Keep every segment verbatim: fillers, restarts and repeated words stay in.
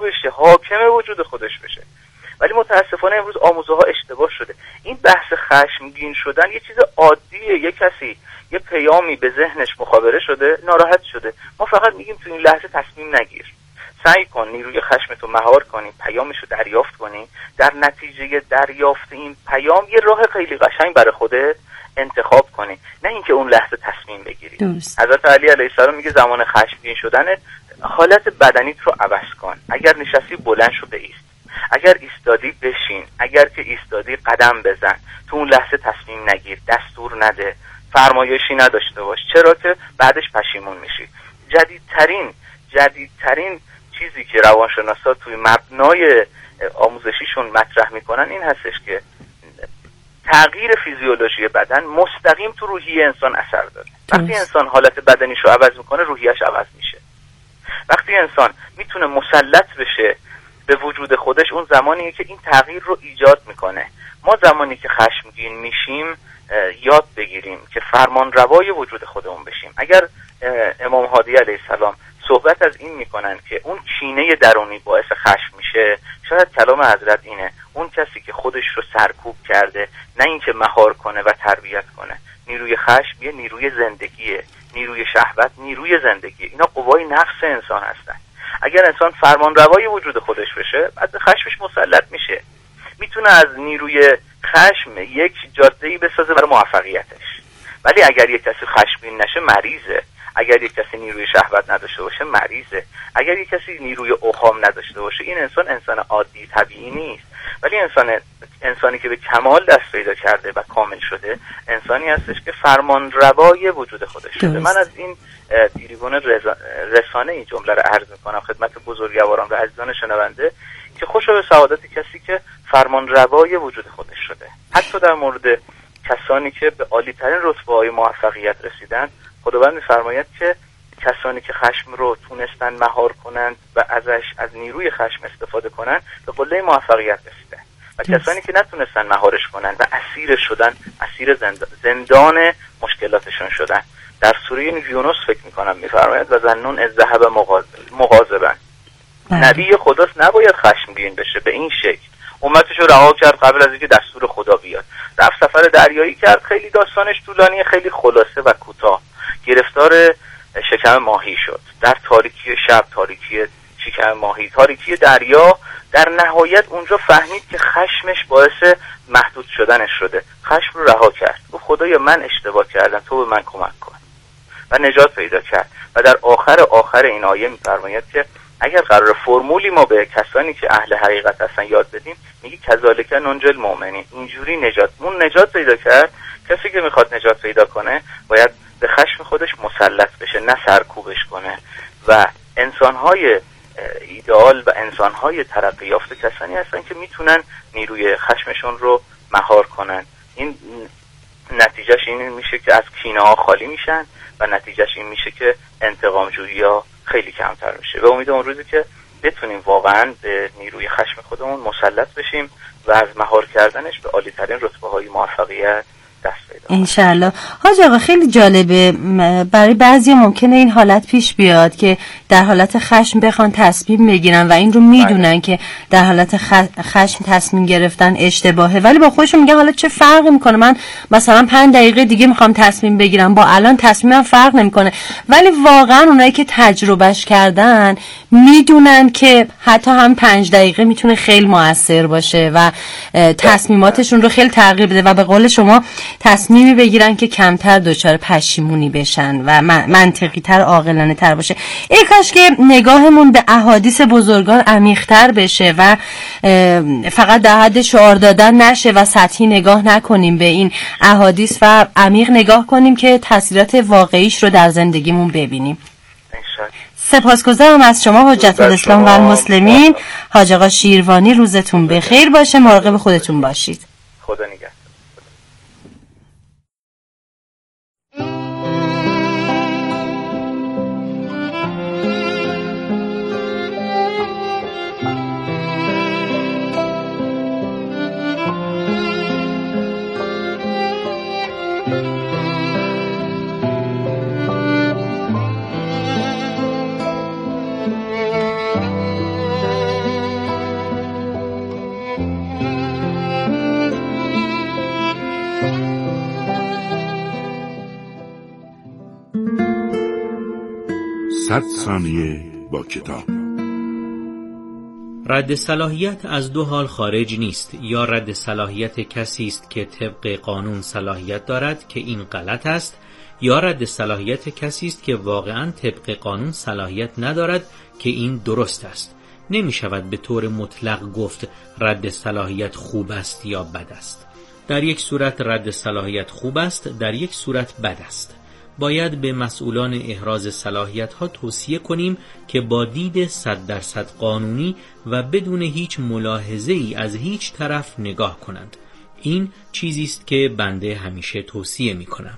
بشه، حاکم وجود خودش بشه. ولی متاسفانه امروز آموزه ها اشتباه شده. این بحث خشمگین شدن یه چیز عادیه. یه کسی یه پیامی به ذهنش مخابره شده، ناراحت شده، ما فقط میگیم تو این لحظه تصمیم نگیر، سعی کن نیروی خشمتو مهار کنی، پیامشو دریافت کنی، در نتیجه دریافت این پیام یه راه خیلی قشنگ برای خودت انتخاب کنی، نه اینکه اون لحظه تصمیم بگیری. درست. حضرت علی علیه السلام میگه زمان خشمگین شدنت حالت بدنیت رو عوض کن. اگر نشستی بلند شو بایست، اگر ایستادی بشین، اگر که ایستادی قدم بزن. تو اون لحظه تصمیم نگیر، دستور نده، فرمایشی نداشته باش، چرا که بعدش پشیمون میشی. جدیدترین جدیدترین چیزی که روانشناسا توی مبنای آموزشیشون مطرح میکنن این هستش که تغییر فیزیولوژی بدن مستقیم تو روحیه انسان اثر داره. وقتی انسان حالت بدنیشو عوض میکنه، روحیه‌اش عوض میشه. وقتی انسان میتونه مسلط بشه به وجود خودش، اون زمانیه که این تغییر رو ایجاد میکنه. ما زمانی که خشمگین میشیم یاد بگیریم که فرمان روای وجود خودمون بشیم. اگر امام هادی علیه السلام صحبت از این میکنن که اون کینه درونی باعث خشم میشه، شاید کلام حضرت اینه اون کسی که خودش رو سرکوب کرده، نه اینکه مهار کنه و تربیت کنه. نیروی خشم یه نیروی زندگیه، نیروی شهوت نیروی زندگیه. اینا قوای نفس انسان هستن. اگر انسان فرمان روای وجود خودش بشه، بعد خشمش مسلط میشه. میتونه از نیروی خشم یک جاده‌ای بسازه برای موفقیتش. ولی اگر یک کسی خشمگین نشه، مریضه. اگر یک کسی نیروی شهوت نداشته باشه، مریضه. اگر یک کسی نیروی اوهام نداشته باشه، این انسان انسان عادی طبیعی نیست. ولی انسان انسانی که به کمال دست پیدا کرده و کامل شده، انسانی هستش که فرمان روای وجود خودش شده. من از این تریبون رسانه این جمله رو عرض میکنم خدمت بزرگواران و عزیزان شنونده که خوشا به سعادت کسی که فرمان روای وجود خودش شده. حتی در مورد کسانی که به عالی ترین رتبه‌های موفقیت رسیدن، خداوند می‌فرماید که کسانی که خشم رو تونستن مهار کنند و ازش از نیروی خشم استفاده کنند به قله موفقیت رسیدن، و کسانی که نتونستن مهارش کنند و اسیر شدن، اسیر زند... زندان مشکلاتشون شدن. در سوره یونس فکر می‌کنم می‌فرماید و ظنون از ذهب مغاضبا. نبی خداست نباید خشمگین بشه به این شکل. امتش رو رها کرد قبل از اینکه دستور خدا بیاد. رفت سفر دریایی کرد، خیلی داستانش طولانیه، خیلی خلاصه و کوتاه. گرفتار شکم ماهی شد. در تاریکی شب، تاریکی شکم ماهی، تاریکی دریا، در نهایت اونجا فهمید که خشمش باعث محدود شدنش شده. خشم رو رها کرد. گفت خدایا من اشتباه کردم، تو به من کمک کن. و نجات پیدا کرد. و در آخر آخر این آیه می‌فرماید که اگر قرار فرمولی ما به کسانی که اهل حقیقت هستن یاد بدیم، میگه کذالک ننجی المؤمنین، اینجوری نجات اون نجات پیدا کرد. کسی که میخواد نجات پیدا کنه باید به خشم خودش مسلط بشه، نه سرکوبش کنه. و انسانهای ایدئال و انسانهای ترقی یافته کسانی هستن که میتونن نیروی خشمشون رو مهار کنن. این نتیجهش این میشه که از کینه ها خالی میشن و نتیجهش این میشه که انتقام جویی ها خیلی کمتر میشه. به امید اون روزی که بتونیم واقعا به نیروی خشم خودمون مسلط بشیم و از مهار کردنش به عالی ترین رتبه های موفقیت دست پیدا کنیم. انشالله. حاج آقا خیلی جالبه، برای بعضی ممکنه این حالت پیش بیاد که در حالت خشم بخوان تصمیم بگیرن و این رو میدونن که در حالت خشم تصمیم گرفتن اشتباهه، ولی با خودشون میگن حالا چه فرقی میکنه، من مثلا پنج دقیقه دیگه میخوام تصمیم بگیرم، با الان تصمیمم فرق نمیکنه. ولی واقعا اونایی که تجربهش کردن میدونن که حتی هم پنج دقیقه میتونه خیلی موثر باشه و تصمیماتشون رو خیلی تغییر بده و به قول شما تصمیمی بگیرن که کمتر دچار پشیمونی بشن و منطقی تر، عاقلانه تر باشه. ای کاش که نگاهمون به احادیث بزرگان عمیق‌تر بشه و فقط در حد شعار دادن نشه و سطحی نگاه نکنیم به این احادیث و عمیق نگاه کنیم که تاثیرات واقعیش رو در زندگیمون ببینیم. سپاسگزارم از شما حجت الاسلام و المسلمین حاج آقا شیروانی. روزتون بخیر باشه، مراقب خودتون باشید. خدا نگهدار. صد ثانیه با کتاب. رد صلاحیت از دو حال خارج نیست. یا رد صلاحیت کسی است که طبق قانون صلاحیت دارد که این غلط است، یا رد صلاحیت کسی است که واقعاً طبق قانون صلاحیت ندارد که این درست است. نمی شود به طور مطلق گفت رد صلاحیت خوب است یا بد است. در یک صورت رد صلاحیت خوب است، در یک صورت بد است. باید به مسئولان احراز صلاحیت ها توصیه کنیم که با دید صد درصد قانونی و بدون هیچ ملاحظه ای از هیچ طرف نگاه کنند. این چیزی است که بنده همیشه توصیه می کنم.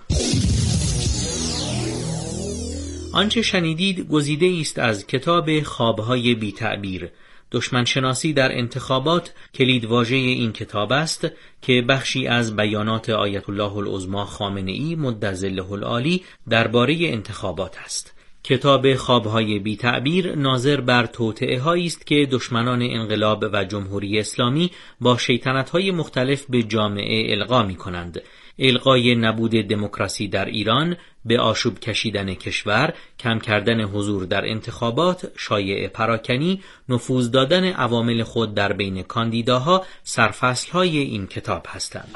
آنچه شنیدید گزیده است از کتاب خوابهای بی تعبیر، دشمن شناسی در انتخابات، کلیدواژه این کتاب است که بخشی از بیانات آیت الله العظمی خامنه‌ای مدظله العالی درباره انتخابات است. کتاب خوابهای بی تعبیر ناظر بر توطئه هایی است که دشمنان انقلاب و جمهوری اسلامی با شیطنت‌های مختلف به جامعه القا می‌کنند. القای نبود دموکراسی در ایران، به آشوب کشیدن کشور، کم کردن حضور در انتخابات، شایعه پراکنی، نفوذ دادن عوامل خود در بین کاندیداها سرفصل‌های این کتاب هستند.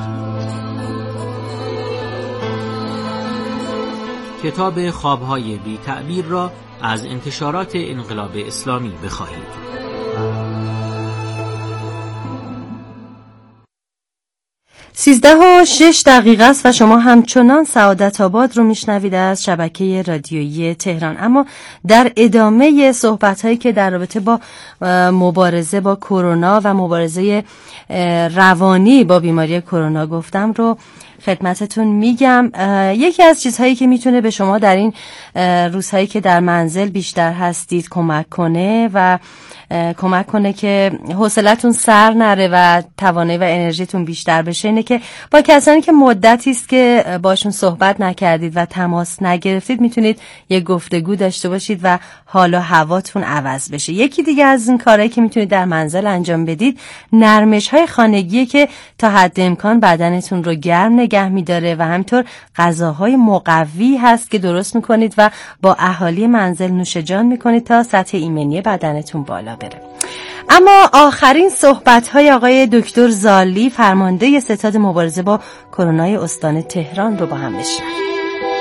کتاب خوابهای بی تعبیر را از انتشارات انقلاب اسلامی بخواهید. سیزده و شش دقیقه است و شما همچنان سعادت آباد رو میشنوید از شبکه رادیویی تهران. اما در ادامه صحبت‌هایی که در رابطه با مبارزه با کرونا و مبارزه روانی با بیماری کرونا گفتم رو خدمتتون میگم. یکی از چیزهایی که میتونه به شما در این روزهایی که در منزل بیشتر هستید کمک کنه و کمک کنه که حوصلتون سر نره و توانایی و انرژیتون بیشتر بشه اینه که با کسانی که مدتی است که باشون صحبت نکردید و تماس نگرفتید میتونید یک گفتگو داشته باشید و حال و هواتون عوض بشه. یکی دیگه از این کارهایی که میتونید در منزل انجام بدید نرمش‌های خانگیه که تا حد امکان بدنتون رو گرم نگه می‌داره و همینطور غذاهای مقوی هست که درست می‌کنید و با اهالی منزل نوش جان می‌کنید تا سطح ایمنی بدنتون بالا بره. اما آخرین صحبت‌های آقای دکتر زالی فرمانده ستاد مبارزه با کرونا استان تهران رو با هم بشنویم.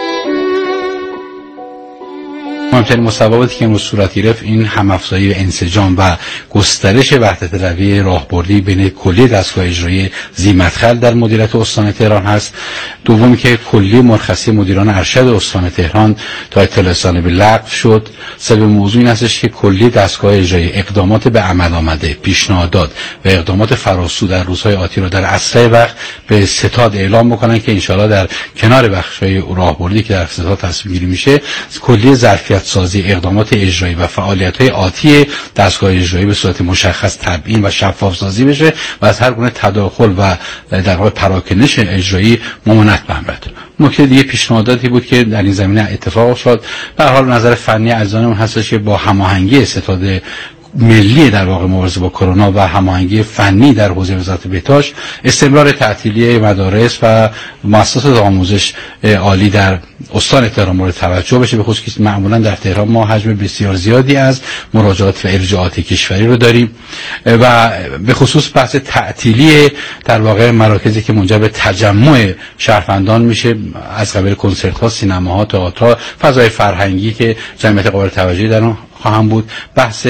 مهمترین مسبباتی که امروز صورت گرفت این هم‌افزایی و انسجام و گسترش وحدت رویه راهبردی بین کلیه دستگاه اجرایی ذی‌مدخل در مدیریت استان تهران هست. دومی که کلیه مرخصی مدیران ارشد استان تهران تا اطلاع رسانی به لغو شد. سومین موضوع این هستش که کلیه دستگاه اجرایی اقدامات به عمل آمده، پیشنهادات و اقدامات فراسو در روزهای آتی را در اسرع وقت به ستاد اعلام بکنن که انشالله در کنار بخش‌های راهبردی که در ستاد تصمیم گیری میشه کلیه ظرفیت سازی اقدامات اجرایی و فعالیت‌های آتی دستگاه اجرایی به صورت مشخص تبیین و شفاف سازی بشه و از هر گونه تداخل و در واقع پراکنش اجرایی ممانعت بهمد. نکته دیگه پیشنهاداتی بود که در این زمینه اتفاق افتاد. به هر حال نظر فنی عزیزانمون هستش که با هماهنگی ستاد ملی در واقع مبارزه با کرونا و هماهنگی فنی در حوزه وزارت بهداشت استمرار تعطیلی مدارس و مؤسسات آموزش عالی در استان تهران مورد توجه بشه، به خصوص که معمولا در تهران ما حجم بسیار زیادی از مراجعات و ارجاعات کشوری رو داریم و به خصوص بحث تعطیلی در واقع مراکزی که منجر به تجمع شهروندان میشه از قبیل کنسرت‌ها، سینماها، تئاترها، فضای فرهنگی که جمعیت قابل توجهی در اون خواهم بود. بحث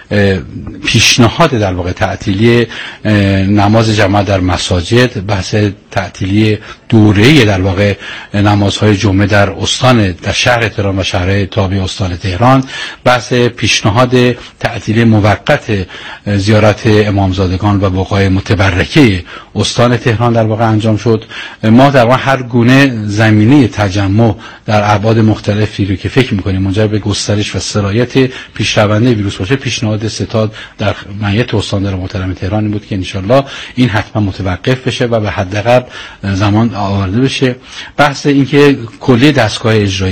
پیشنهاد در واقع تعطیلی نماز جماعت در مساجد، بحث تعطیلی دوره‌ای در واقع نمازهای جمعه در استان در شهر تهران و شهرهای تابع استان تهران، بحث پیشنهاد تعطیلی موقت زیارت امامزادگان و بقای متبرکه استان تهران در واقع انجام شد. ما در واقع هر گونه زمینه تجمع در ابعاد مختلفی رو که فکر می‌کنیم منجر به گسترش و سرایت پیشرونده ویروس باشه، پیشنهاد ستاد در مجلس استاندار محترم تهران بود که انشالله این حتما متوقف بشه و به حداقل زمان آورده بشه. بحث این که کلیه دستگاه اجرایی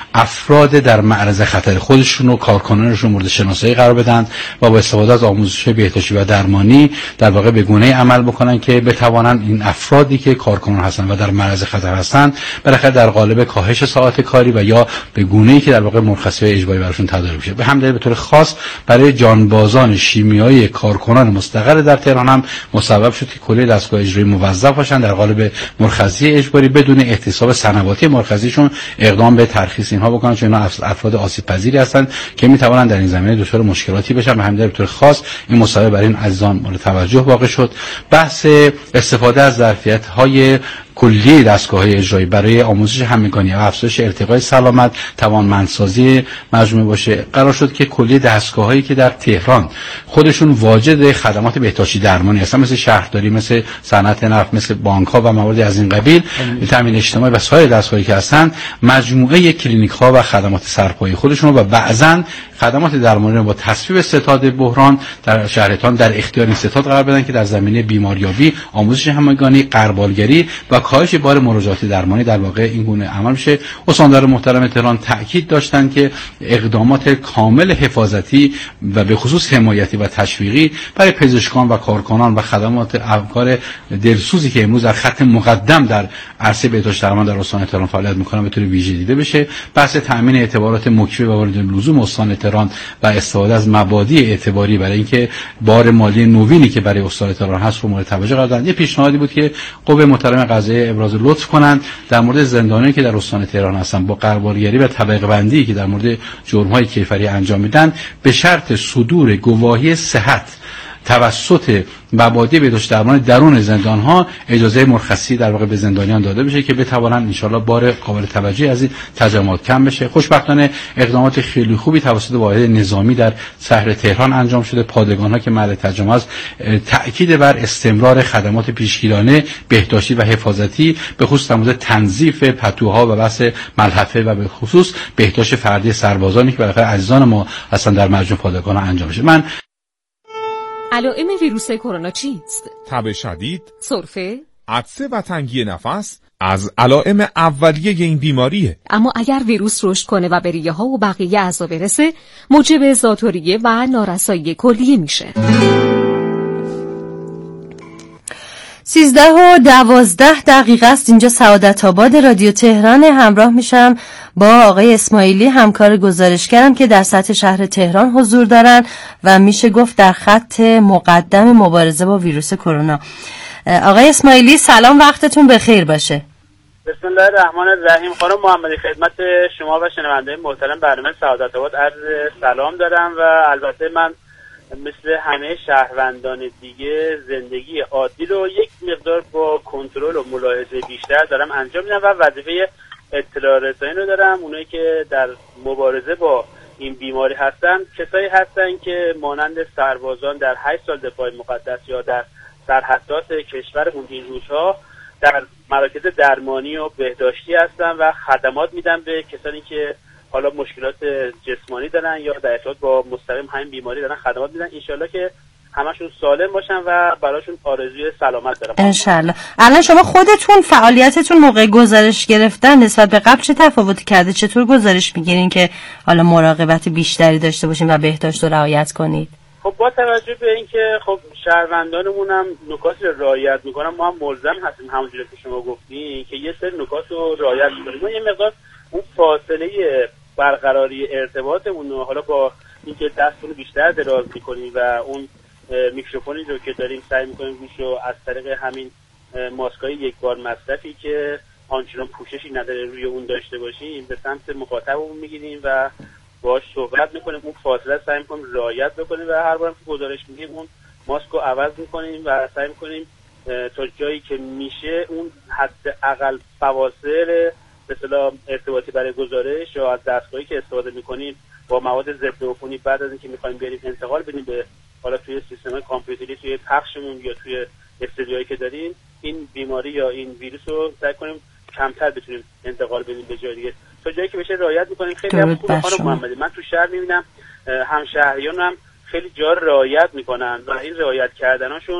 افراد در معرض خطر خودشون و کارکنانشون مورد شناسایی قرار بدن و با استفاده از آموزش بهداشتی و درمانی در واقع به گونه‌ای عمل بکنن که بتوانن این افرادی که کارکنان هستن و در معرض خطر هستن بالاخره در قالب کاهش ساعات کاری و یا به گونه‌ای که در واقع مرخصی‌های اجباری براشون تداعی بشه. به همدلیل به طور خاص برای جانبازان شیمیایی کارکنان مستقر در تهران هم مسبب شد که کلیه دستگاه اجرایی موظف باشن در قالب مرخصی اجباری بدون احتساب سنواتی مرخصیشون اقدام به ترخیص اینها بکنن، چون اینا افراد آسیب پذیری هستند که میتوانن در این زمینه دچار مشکلاتی بشن. به همدلیل به طور خاص این مسابقه برای این عزیزان مورد توجه واقع شد. بحث استفاده از ظرفیت‌های کلیه دستگاه‌های اجرایی برای آموزش همگانی و افزایش ارتقای سلامت، توانمندسازی مجموعه باشه، قرار شد که کلیه دستگاه‌هایی که در تهران خودشون واجد خدمات بهداشتی درمانی هستن، مثل شهرداری، مثل صنعت نفت، مثل بانک‌ها و موارد از این قبیل، تامین اجتماعی و سایر دستگاهی که هستن، مجموعه کلینیک‌ها و خدمات سرپایی خودشون و بعضاً خدمات درمانی رو با تصویب ستاد بحران در شهرتان در اختیار این ستاد قرار بدن که در زمینه بیماریابی، آموزش همگانی، غربالگری و کاهش بار مراجعات درمانی در واقع این گونه عمل میشه. استاندار محترم تهران تاکید داشتن که اقدامات کامل حفاظتی و به خصوص حمایتی و تشویقی برای پزشکان و کارکنان و خدمات افکار دلسوزی که امروز در خط مقدم در عرصه بهداشت درمان در استان تهران فعالیت میکنن به طور ویژه دیده بشه. بحث تامین اعتبارات مکفی و وارد لزوم استان تهران و استفاده از مبادی اعتباری برای اینکه بار مالی نوینی که برای استان تهران هست رو مورد توجه قرار دادن. یه پیشنهادی بود که قوه محترم قضاییه ابراز لطف کنند در مورد زندانیانی که در استان تهران هستن با غربالگری و طبقه بندی که در مورد جرم‌های کیفری انجام میدن به شرط صدور گواهی صحت توسط مبادی بهداشت درمانی درون زندان‌ها اجازه مرخصی در واقع به زندانیان داده بشه که بتوانند ان شاءالله بار قابل توجهی از این تجمعات کم بشه. خوشبختانه اقدامات خیلی خوبی توسط واحد نظامی در شهر تهران انجام شده. پادگان‌ها که محل تجمع است تأکید بر استمرار خدمات پیشگیرانه بهداشتی و حفاظتی به خصوص در مورد تنظیف پتوها و بحث ملحفه و به خصوص بهداشت فردی سربازانی که بالاخره عزیزان ما هستن در مجموع پادگان‌ها انجام شه. من علائم ویروس کرونا چیست؟ تب شدید، سرفه، عطسه و تنگی نفس از علائم اولیه این بیماریه. اما اگر ویروس رشد کنه و به ریه ها و بقیه اعضا برسه موجب ذات‌الریه و نارسایی کلیه میشه. سیزده و دوازده دقیقه است. اینجا سعادت آباد رادیو تهران. همراه میشم با آقای اسماعیلی، همکار گزارشگرم که در سطح شهر تهران حضور دارن و میشه گفت در خط مقدم مبارزه با ویروس کرونا. آقای اسماعیلی سلام، وقتتون بخیر باشه. بسم الله الرحمن الرحیم. خانم محمدی خدمت شما و شنونده محترم برنامه سعادت آباد عرض سلام دارم و البته من مثل همه شهروندان دیگه زندگی عادی رو یک مقدار با کنترل و ملاحظه بیشتر دارم انجام میدم و وظیفه اطلاع رسانی رو دارم. اونایی که در مبارزه با این بیماری هستن کسایی هستن که مانند سربازان در هشت سال دفاع مقدس یا در سرحدات کشورمون این روزها در مراکز درمانی و بهداشتی هستن و خدمات میدن به کسانی که حالا مشکلات جسمانی دارن یا در ارتباط با مستقیم همین بیماری دارن خدمات میدن. انشالله که همشون سالم باشن و براشون آرزوی سلامت دارم انشالله. الان شما خودتون فعالیتتون موقع گزارش گرفتن نسبت به قبل چه تفاوتی کرده؟ چطور گزارش میگیرین که حالا مراقبت بیشتری داشته باشین و بهداشت رو رعایت کنید؟ خب با توجه به اینکه خب شهروندانمون هم نکاتی رو رعایت میکنن، ما هم ملزم هستیم همونجوری که شما گفتین که یه سری نکات رو رعایت کنیم. ما یه مقدار اون فاصله برقراری ارتباطمون رو حالا با اینکه دستمون بیشتر دراز میکنیم و اون میکروفونی رو که داریم سعی میکنیم روش رو از طریق همین ماسکای یک بار مصرفی که آنچنان پوششی نداره روی اون داشته باشیم به سمت مخاطبمون میگیریم و باهاش صحبت میکنیم، اون فاصله سعی میکنیم رعایت بکنیم و هر بار که گزارش میدیم اون ماسک رو عوض میکنیم و سعی میکنیم تا جایی که میشه اون حد اقل فواصل به اصطلاح ارتباطی برای گزارش یا از دستگاهی که استفاده میکنیم با مواد ضد عفونی بعد از اینکه میخوایم بریم انتقال بدیم به حالا توی سیستم کامپیوتری توی پخشمون یا توی استودیوهایی که داریم این بیماری یا این ویروس رو سعی کنیم کمتر بتونیم انتقال بدیم به جای دیگه تا جایی که بشه رعایت میکنیم. خیلی هم خوبه خانم محمدی. من تو شهر میبینم همشهریان هم خیلی جا رعایت میکنن و این رعایت کردناشون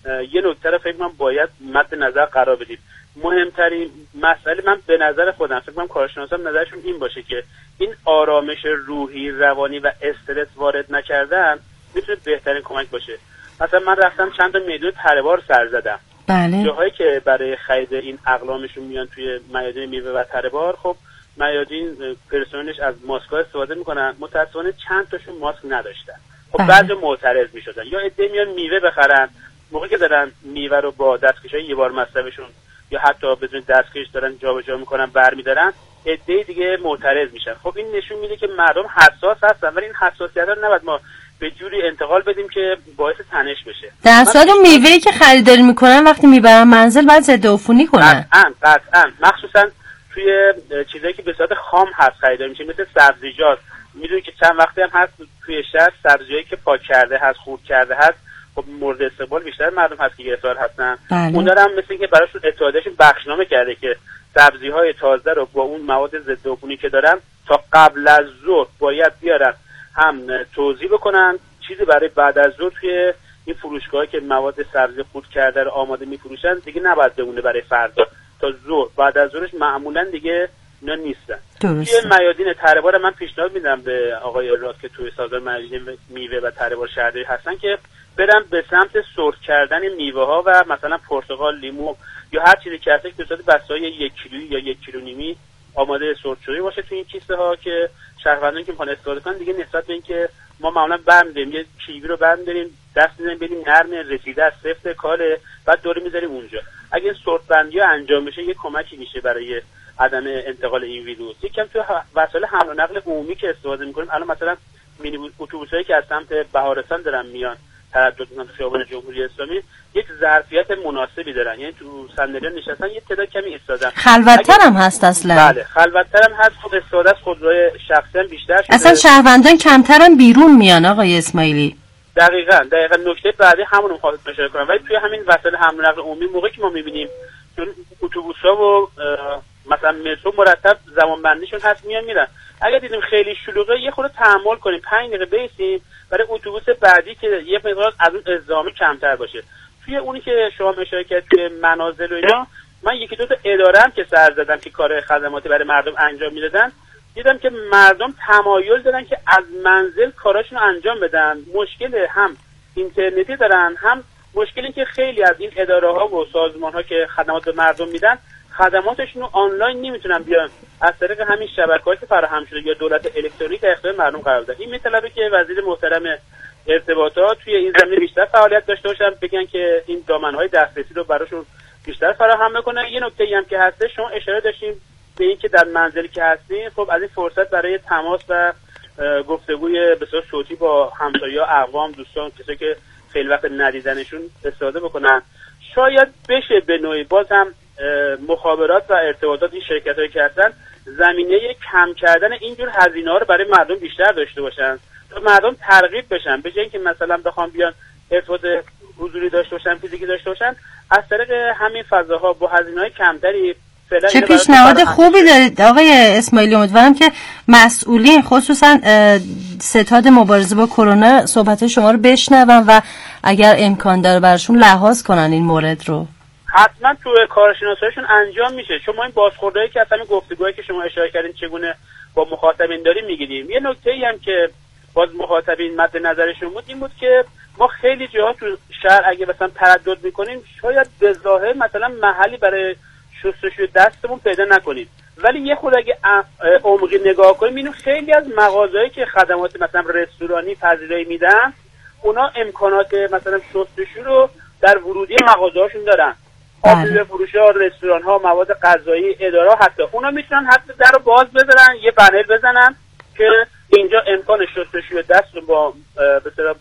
یه نکته رو فکر کنم باید مد نظر قرار بدیم. مهمترین مسئله من به نظر خودم فکر کنم کارشناسان نظرشون این باشه که این آرامش روحی، روانی و استرس وارد نکردن میتونه بهترین کمک باشه. مثلا من رفتم چند تا میدون تره‌بار سر زدم. بله. جاهایی که برای خرید این اقلامشون میان توی میادین میوه و تره‌بار، خب میادین پرسنلش از ماسک‌ها استفاده میکنن، متأسفانه چند تاشون ماسک نداشتن. خب بعضی معترض میشدن یا عده میان میوه بخرن، موقعی که دارن میوه رو با دستکشای یه بار مصرفشون یا حتی بدون دستکش دارن جابجا میکنن برمیدارن، عده دیگه معترض میشن. خب این نشون میده که مردم حساس هستن، ولی این حساسیت رو نباید ما به جوری انتقال بدیم که باعث تنش بشه. در صورت اون میوه‌ای که خریداری میکنن وقتی میبرن منزل باید ضد عفونی کنن. قطعاً قطعاً مخصوصا توی چیزایی که به صورت خام هست خریداری میشه، مثل سبزیجات. میدونی که چند وقتی هم هست توی شهر سبزیایی که پاک کرده هست، خورد کرده هست، خب مورد استقبال بیشتر مردم هست که گرفتار هستن. اون دارم مثل اینکه براشون اتحادیه‌شون بخشنامه کرده که سبزی‌های تازه رو با اون مواد ضد عفونی که دارن تا قبل از ظهر باید بیارن، هم توزیع بکنن، چیزی برای بعد از ظهر توی این فروشگاهایی که مواد سبزی خورد کرده رو آماده می‌فروشن دیگه نباید بمونه برای فردا تا ظهر. بعد از ظهرش معمولاً دیگه اینا نیستن. توی میادین تره‌بار من پیشنهاد میدم به آقای راد که توی سازمان میادین میوه و تره‌بار شهرداری هستن که برن به سمت سرخ کردن میوه ها و مثلا پرتقال، لیمو یا هر چیزی که هست به صورت بسته‌های یک کیلویی یا یک کیلو نیمی آماده سرخ شده باشه توی این کیسه ها که شهروندان که میخوان استفاده کنن دیگه نسبت به اینکه ما معمولا برمی‌داریم یه کیوی رو برمی‌داریم دست می‌زنیم ببینیم نرم رسیده از سفت کاله، بعد دوره می‌ذاریم اونجا. اگه این سرخ بندی انجام بشه یه کمکی میشه برای عدم انتقال این ویروس. یکم تو وسایل حمل و نقل عمومی که استفاده می‌کنیم، الان مثلا مینی اتوبوسایی که از سمت بهارستان دارن میان تردد می‌کنن تو خیابان جمهوری اسلامی، یک ظرفیت مناسبی دارن، یعنی تو صندلی نشستن یه تعداد کمی ایستادن. خلوت‌تر هم هست اصلا. بله خلوت‌تر هم هست. خود استفاده از خودروی شخصی هم بیشتر شده. اصلا شهروندان کمترن بیرون میان آقای اسماعیلی. دقیقاً دقیقاً نکته بعدی همون رو می‌خوام اشاره کنم. ولی توی همین وسایل حمل و نقل عمومی موقعی که ما می‌بینیم چون اتوبوس‌ها و مثلا مترو مرتب زمانبندیشون هست میان میرن، اگه دیدیم خیلی شلوغه یه خورده تحمل کنیم، پنج دقیقه بیستیم برای اتوبوس بعدی که یه مقدار از اون ازدحام کمتر باشه. توی اونی که شما اشاره کردید توی منازل و اینا، من یکی دو تا اداره هم که سر زدم که کار خدماتی برای مردم انجام میدادن، دیدم که مردم تمایل دارن که از منزل کاراشون رو انجام بدن. مشکل هم اینترنتی دارن، هم مشکلی که خیلی از این اداره ها و سازمان ها که خدمات به مردم میدن خدماتشون رو آنلاین نمیتونن بیان از طریق همین شبکه‌ای که فراهم شده یا دولت الکترونیک در اختیار مردم قرار بدن. این میطلبه که وزیر محترم ارتباطات توی این زمینه بیشتر فعالیت داشته باشن، بگن که این دامنه‌های دسترسی رو براشون بیشتر فراهم بکنن. یه نکته‌ای هم که هست، شما اشاره داشتیم به این که در منزلی که هستین خب از این فرصت برای تماس و گفتگوی به صورت صوتی با همسایه‌ها، اقوام، دوستان، کسایی که خیلی وقت ندیدنشون استفاده بکنن. شاید بشه به نوعی باز هم مخابرات و ارتباطات این شرکت‌هایی که هستن زمینه کم کردن اینجور هزینه‌ها رو برای مردم بیشتر داشته باشن تا مردم ترغیب بشن، به جای اینکه مثلا بخوام بیان ارتباط حضوری داشته باشن، فیزیکی داشته باشن، از طریق همین فضاها با هزینه‌های کمتری. چه پیشنهاد خوبی دارید آقای اسماعیلی. امیدوارم که مسئولین خصوصا ستاد مبارزه با کرونا صحبت شما رو بشنون و اگر امکان داره براشون لحاظ کنن این مورد رو. حتما تو کارشناسیشون انجام میشه. شما این بازخوردایی که اصلا گفتگوهایی که شما اشاره کردین چگونه با مخاطبین داریم میگیریم. یه نکته‌ای هم که باز مخاطبین مد نظرشون بود این بود که ما خیلی جاها تو شهر اگه مثلا تردد میکنیم شاید به ظاهر مثلا محلی برای شستشوی دستمون پیدا نکنیم، ولی یه خود اگه عمقی نگاه کنیم اینو خیلی از مغازه‌ای که خدمات مثلا رستورانی پذیرایی میدن اونا امکانات مثلا شستشو رو در ورودی مغازه‌هاشون دارن. آب فروش‌ها، رستوران‌ها، مواد غذایی، اداره حتی اونا میتونن حتی درو باز بذارن، یه بنر بزنن که اینجا امکان شستشوی دست با به اصطلاح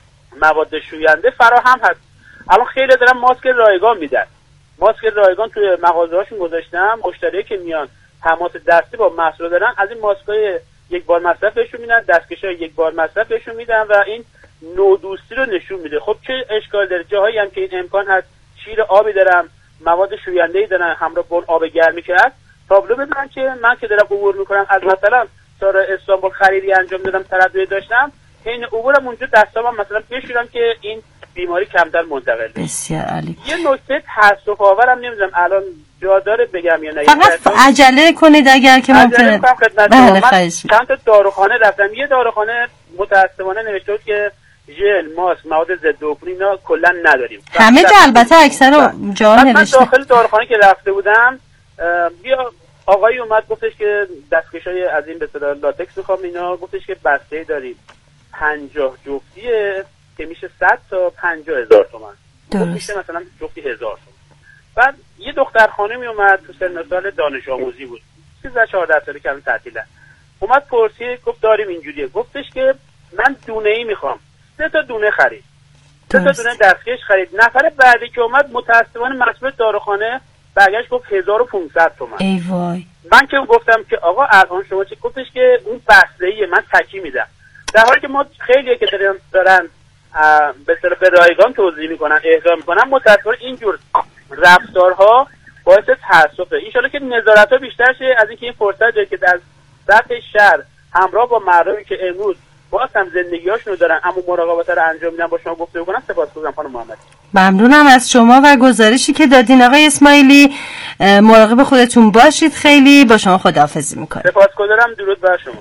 مواد شوینده فراهم هست. الان خیلی دارن ماسک رایگان میدن. ماسک رایگان توی مغازه‌هاشون گذاشتم، مشتری که میان تماس دستی با محصول دارن از این ماسکای یک بار مصرف بهشون میدن، دستکشای یک بار مصرف بهشون میدن و این نودوستی رو نشون میده. خب چه اشکال داره؟ جاهایی هم که این امکان هست شیر آبی دارن، مواد شوینده‌ای دارن، همراه با آب گرمی که هست، تابلو بزنن که من که دارم عبور میکنم از مثلا سار استانبول خریدی انجام دادم، ترددی داشتم، این عبورم اونجا دستام مثلا بشورم که این بیماری کمتر منتقل بشه. بسیار عالی. یه نکته تأسف آورم نمیدونم الان جا داره بگم یا نه، فقط عجله کنید اگر که ممکنه. بله خواهش. چند تا داروخانه رفتم، یه داروخانه متأسفانه نوشته بود که ژل، ماسک، مواد ضد عفونی اینا کلا نداریم. همه جا البته اکثر جا نوشته. من داخل داروخانه که رفته بودم بیا آقایی اومد گفتش که دستکشای از این به اصطلاح لاتکس میخوام اینا، گفتش که بسته داریم پنجاه جفتیه که میشه صد تا پنجاه هزار تومان، میشه مثلا جفتی هزار تومان. بعد یه دختر خانمی اومد تو سن سال دانش آموزی بود، سیزده چهارده ساله که الان تعطیله، اومد پرسید گفت داریم اینجوریه، گفتش که من دونه ای میخوام، سه تا دونه خرید، سه تا دونه دستکش خرید. نفر بعدی که اومد متاسفانه مسئول داروخانه برگشت گفت هزار و پانصد تومان. ای وای. من که گفتم که آقا الان شما چه، گفتش که اون بسته‌ایه من تکی میدم، در حالی که ما خیلیه که دارن دارن به صرف به رایگان توضیح میکنن اهدا میکنن، متأسفانه اینجور رفتارها باعث تأسفه. ان شاءالله که نظارت‌ها بیشتر شه از اینکه این فرصت داره که در سطح شهر همراه با مردمی که امروز باز هم زندگی‌هاشونو دارن اما مراقبت رو انجام میدن با شما گفتگو کنم. سپاسگزارم خانم محمدی. ممنونم از شما و گزارشی که دادین آقای اسماعیلی. مراقب خودتون باشید. خیلی با شما خداحافظی میکنم. سپاسگزارم. درود بر شما.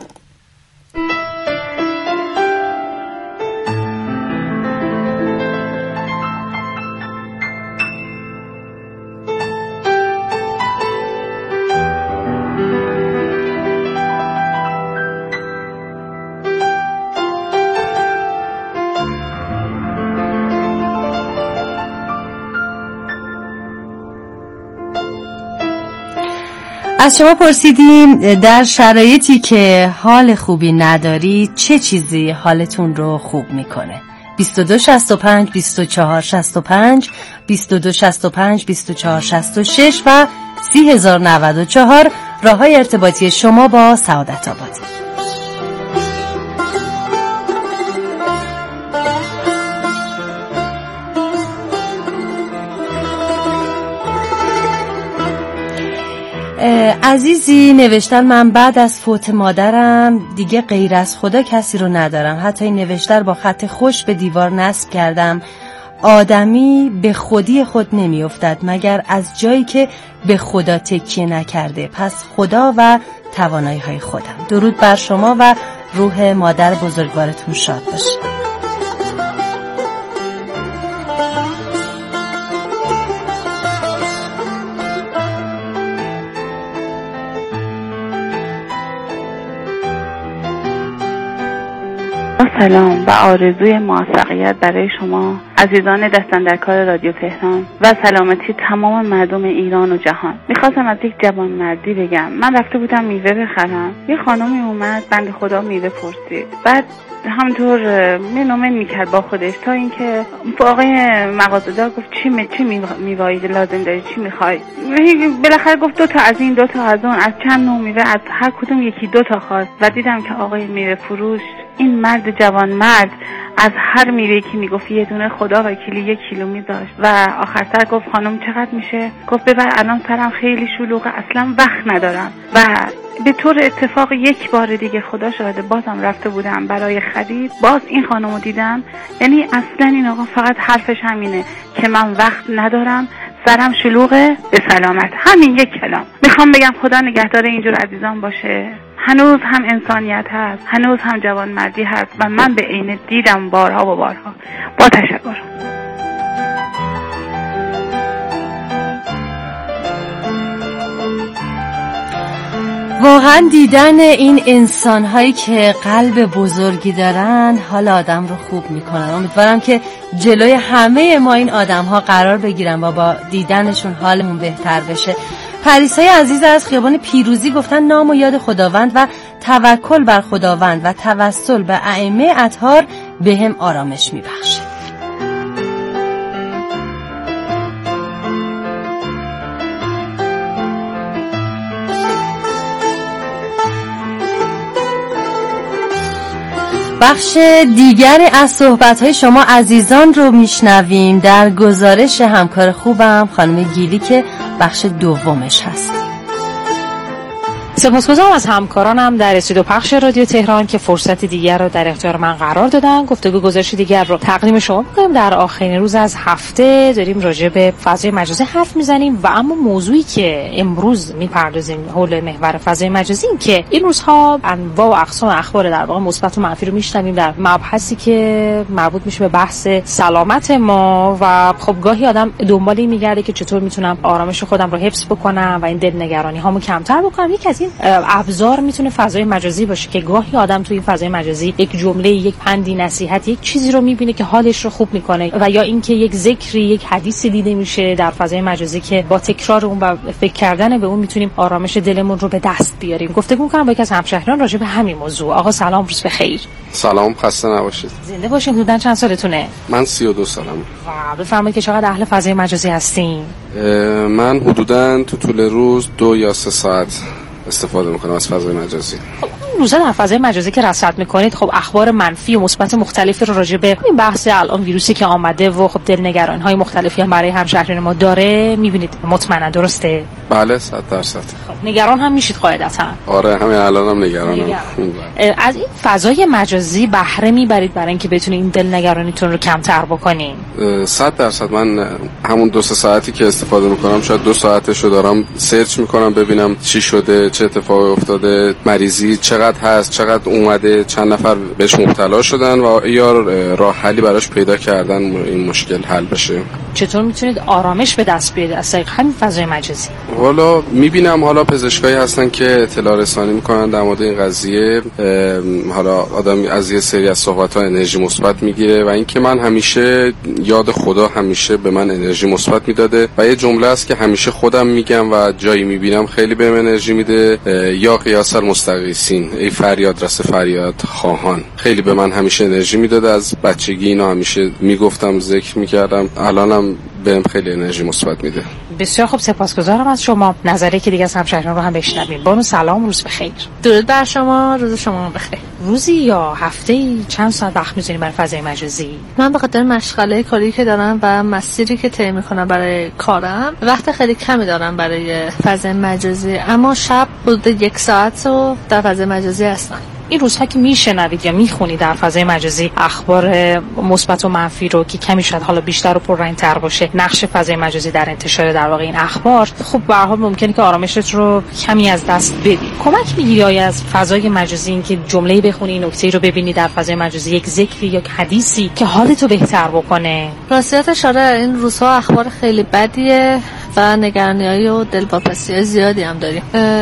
از شما پرسیدیم در شرایطی که حال خوبی ندارید چه چیزی حالتون رو خوب میکنه. بیست و دو شصت و پنج بیست و چهار شصت و پنج بیست و دو شصت و پنج بیست و چهار شصت و شش و سی هزار و نود و چهار راههای ارتباطی شما با سعادت آباد. عزیزی نوشتن من بعد از فوت مادرم دیگه غیر از خدا کسی رو ندارم، حتی این نوشتر با خط خوش به دیوار نصب کردم. آدمی به خودی خود نمی افتد مگر از جایی که به خدا تکیه نکرده، پس خدا و توانایی های خودم. درود بر شما و روح مادر بزرگوارتون شاد باشه. سلام و آرزوی موفقیت برای شما عزیزان دستاندرکار رادیو تهران و سلامتی تمام مردم ایران و جهان. میخواستم از یک جوان مردی بگم. من رفته بودم میوه بخرم، یه خانمی اومد بنده خدا میوه پرسید، بعد همطور منومن میکرد با خودش تا اینکه آقای مغازه‌دار گفت چی می چی میوه‌ای لازم داری، چی میخوای؟ بالاخره گفت دو تا از این دو تا از اون، از چند نوع میوه از هر کدوم یکی دو تا خواست و دیدم که آقای میوه فروش این مرد جوان مرد از هر میوه‌ای که میگفت یه دونه خدا وکیلی یک کیلو میذاشت و آخرتر گفت خانم چقدر میشه؟ گفت ببر الان سرم خیلی شلوغه اصلا وقت ندارم. و به طور اتفاق یک بار دیگه خدا شاهده بازم رفته بودم برای خرید، باز این خانمو دیدم. یعنی اصلا این آقا فقط حرفش همینه که من وقت ندارم، سرم شلوغه، به سلامت. همین یک کلام. میخوام بگم خدا نگهدار اینجور عزیزان باشه. هنوز هم انسانیت هست، هنوز هم جوانمردی هست و من به عینه دیدم بارها و بارها. با تشکر. واقعا دیدن این انسان هایی که قلب بزرگی دارن حال آدم رو خوب میکنن. امیدوارم که جلوی همه ما این آدم ها قرار بگیرن و با دیدنشون حالمون بهتر بشه. پریسای عزیز از خیابان پیروزی گفتن نام و یاد خداوند و توکل بر خداوند و توسل به ائمه اطهار به هم آرامش میبخشه. بخش دیگری از صحبت‌های شما عزیزان رو میشنویم در گزارش همکار خوبم خانم گیلی که بخش دومش هست. سپاسگزارم از همکارانم در استودیو پخش رادیو تهران که فرصت دیگر رو در اختیار من قرار دادن. گفتگو گذاشت دیگر رو تقدیم شما می‌کنیم. در آخرین روز از هفته داریم راجع به فضای مجازی حرف میزنیم و اما موضوعی که امروز میپردازیم حول محور فضای مجازی این که این روزها انواع و اقسام اخبار در واقع مثبت و منفی رو میشنویم در مبحثی که مربوط میشه به بحث سلامت ما و خب گاهی آدم دنبالی میگرده که چطور میتونم آرامش خودم رو حفظ بکنم و این دلنگرانی هامو کمتر بکنم. یکی از این ابزار میتونه فضای مجازی باشه که گاهی آدم توی فضای مجازی یک جمله، یک پندی، نصیحت، یک چیزی رو میبینه که حالش رو خوب میکنه و یا اینکه یک ذکری، یک حدیثی دیده میشه در فضای مجازی که با تکرار اون و فکر کردن به اون میتونیم آرامش دلمون رو به دست بیاریم. گفتگو می‌کنم با یکی از همشهریان راجع به همین موضوع. آقا سلام، روز بخیر. سلام، خسته نباشید. زنده باشین. حدوداً چند سالتونه؟ من سی و دو سالمه. و بفرمایید که چقدر اهل فضای مجازی هستین؟ من حدوداً تو طول روز دو یا سه ساعت استفاده میکنم از فضای مجازی. روزا در فضای مجازی که رصد میکنید خب اخبار منفی و مثبت مختلفی رو راجع به این بحث الان ویروسی که آمده و خب دلنگرانی های مختلفی هم برای همشهریان ما داره میبینید، مطمئنا درسته؟ بله، صد درصد. خب نگران هم میشید قاعدتا؟ آره، همین الان هم نگرانم. نگران. از این فضای مجازی بهره میبرید برای اینکه بتونید این دلنگرانیتون رو کمتر بکنین؟ صد درصد. من همون دو سه ساعتی که استفاده میکنم شاید دو ساعتشو دارم سرچ میکنم ببینم چی شده، چه اتفاقی افتاده، مریضی چقدر هست، چقدر اومده، چند نفر بهش مبتلا شدن و یا راه حلی براش پیدا کردن این مشکل حل بشه. چطور میتونید آرامش به دست بیارید از طریق همین فضای مجازی؟ حالا میبینم حالا پزشکایی هستن که اطلاع رسانی میکنن در مورد این قضیه. حالا آدم از یه سری از صحبت‌ها انرژی مثبت میگیره و اینکه من همیشه یاد خدا همیشه به من انرژی مثبت میداده و یه جمله است که همیشه خودم میگم و جایی میبینم خیلی بهم انرژی میده، یا قیاس المستغیثین، ای فریاد رس فریاد خواهان. خیلی به من همیشه انرژی میداده. از بچگی اینو همیشه میگفتم، ذکر میکردم، الانم بهم خیلی انرژی مثبت میده. بسیار خوب، سپاسگزارم از شما. نظری که دیگه از همشهریان رو هم بشنویم. بانو سلام، روز بخیر. درود بر شما، روز شما بخیر. روزی یا هفته‌ای چند ساعت وقت می‌ذارید برای فضای مجازی؟ من به خاطر مشغله کاری که دارم و مسیری که طی می‌کنم برای کارم وقت خیلی کمی دارم برای فضای مجازی، اما شب حدود یک ساعت رو در فضای مجازی هستم. این روزها که میشنوید یا میخونید در فضای مجازی اخبار مثبت و منفی رو که کمی شاید حالا بیشتر و پررنگ‌تر باشه، نقش فضای مجازی در انتشار در واقع این اخبار، خب به هر حال ممکنه که آرامشت رو کمی از دست بدی. کمک میگیری آیا از فضای مجازی این که جمله‌ای بخونی، نکته‌ای رو ببینی در فضای مجازی، یک ذکری یا حدیثی که حالتو بهتر بکنه؟ راستیتش آره، این روزها اخبار خیلی بدیه و نگرانی‌های و دلواپسی زیادی هم داریم.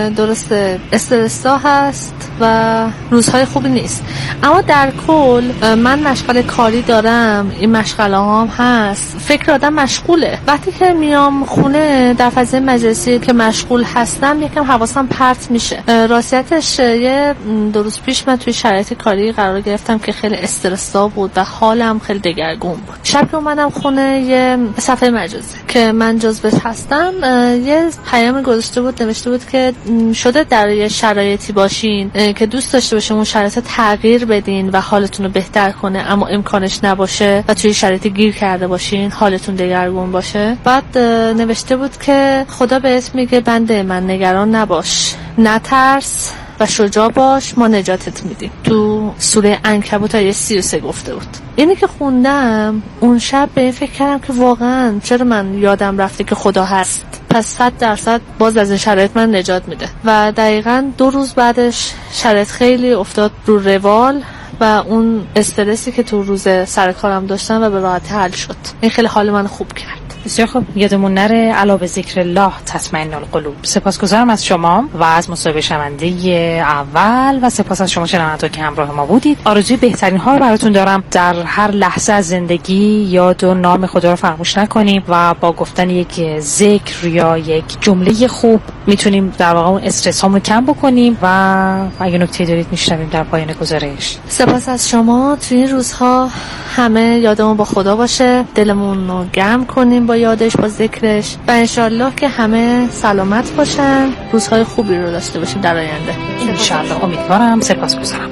درسته استرس‌ها هست و روزهای خوبی نیست، اما در کل من مشغله کاری دارم، این مشغله هم هست، فکر آدم مشغوله. وقتی که میام خونه در فضای مجازی که مشغول هستم یکم حواسم پرت میشه. راستیتش یه دو روز پیش من توی شرایط کاری قرار گرفتم که خیلی استرس‌زا بود و حالم خیلی دگرگون بود. شب که اومدم خونه یه صفحه مجازی که من جزوش هستم یه پیام گذاشته بود، نوشته بود که شده در یه شرایطی باشین که دوست داشته باشین اون شرایط تغییر بدین و حالتون رو بهتر کنه، اما امکانش نباشه و توی شرایطی گیر کرده باشین، حالتون دگرگون باشه. بعد نوشته بود که خدا بهت میگه بنده من نگران نباش، نترس و شجاع باش، ما نجاتت میدیم. تو سوره عنکبوت آیه سی و سه گفته بود. اینی که خوندم اون شب به این فکر کردم که واقعا چرا من یادم رفته که خدا هست، پس صد درصد باز از این شرایط من نجات میده. و دقیقاً دو روز بعدش شرایط خیلی افتاد رو روال و اون استرسی که تو روز سر کارم داشتم و به راحتی حل شد. این خیلی حال من خوب کرد. بسیار خوب، یادمون نره علا به ذکر الله تطمئن القلوب. سپاسگزارم از شما و از مصاحبه شونده اول و سپاس از شما شنوندگان که همراه ما بودید. آرزوی بهترین ها رو براتون دارم. در هر لحظه از زندگی یاد و نام خدا رو فراموش نکنیم و با گفتن یک ذکر یا یک جمله خوب میتونیم در واقع اون استرس هامون کم بکنیم. و اگه نکته دارید میشنویم در پایان گزارش. سپاس از شما. توی این روزها همه یادمون با خدا باشه، دلمون رو گرم کنیم با یادش، با ذکرش، و انشالله که همه سلامت باشن، روزهای خوبی رو داشته باشیم در آینده انشالله. امیدوارم. سپاسگزارم.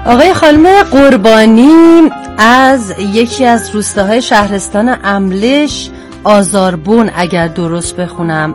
آقای خانم قربانی از یکی از روستاهای شهرستان املش آزاربون اگر درست بخونم